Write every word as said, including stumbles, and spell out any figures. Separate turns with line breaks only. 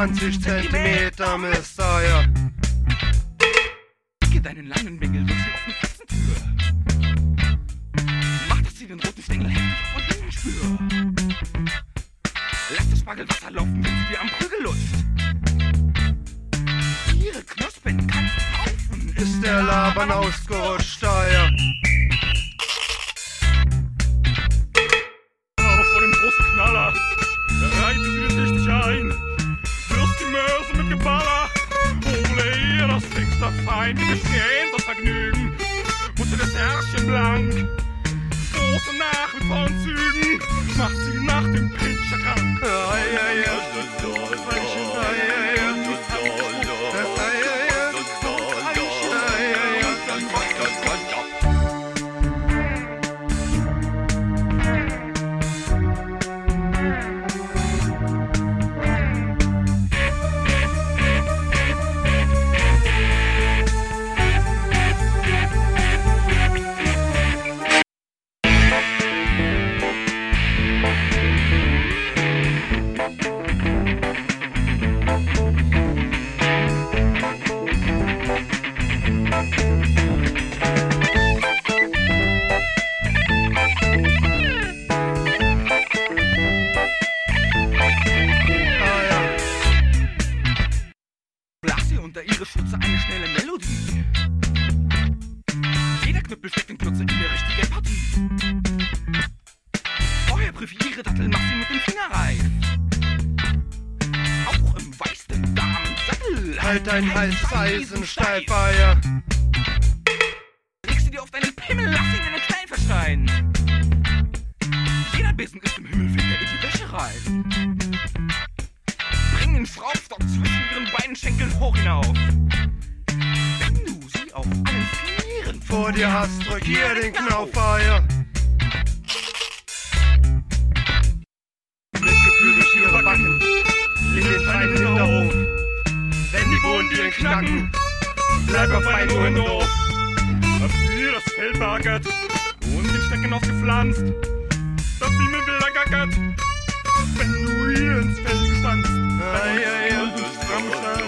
zwanzig Zentimeter, Mister, ja.
Dicke deinen langen Bengel durch die offene Katzentür. Mach, dass sie den roten Stängel heftig auf und innen spür. Lass das Spargelwasser laufen, wenn sie dir am Prügel lutscht. Ihre Knospen kannst kaufen.
Ist der Laban ausgerutscht, da, ja.
Aber vor dem großen Knaller, da reihte sie es richtig ein. Wirst die Mörse mit Geballer. Ole ihr, das Fensterfein, wir bestehen das Vergnügen. Mutter des Herrchen blank, große Nach- mit Vorzügen, macht sie nach dem Pinscher krank.
Ja, ja, ja.
Unter ihre Schürze eine schnelle Melodie. Jeder Knüppel steckt in Kürze in der richtigen Partie. Vorher prüfe ihre Dattel, mach sie mit dem Finger reif. Auch im weißen Damensattel.
Halt dein heißes Eisen steif, ja.
Leg sie dir auf deinen Pimmel, lass ihn in den Klein verstein. Jeder Besen ist im Himmel, fängt er in die Wäsche rein. Bring den Schraubstock zwischen ihren beiden Schenkeln hoch hinauf. Wenn du sie auf allen Vieren
vor dir hast, drück hier den Knopf, ja. Mit Gefühl durch ihre Backen, in den feinen Hinterhof. Wenn die Bohnen dir knacken, bleib auf ein Ohren doof.
Hast ihr das Feld beackert und den Stecken aufgepflanzt, dass sie mir wilder gackert. Wenn du ihr ins Feld gestanzt,
ja, ja, ja.
stramm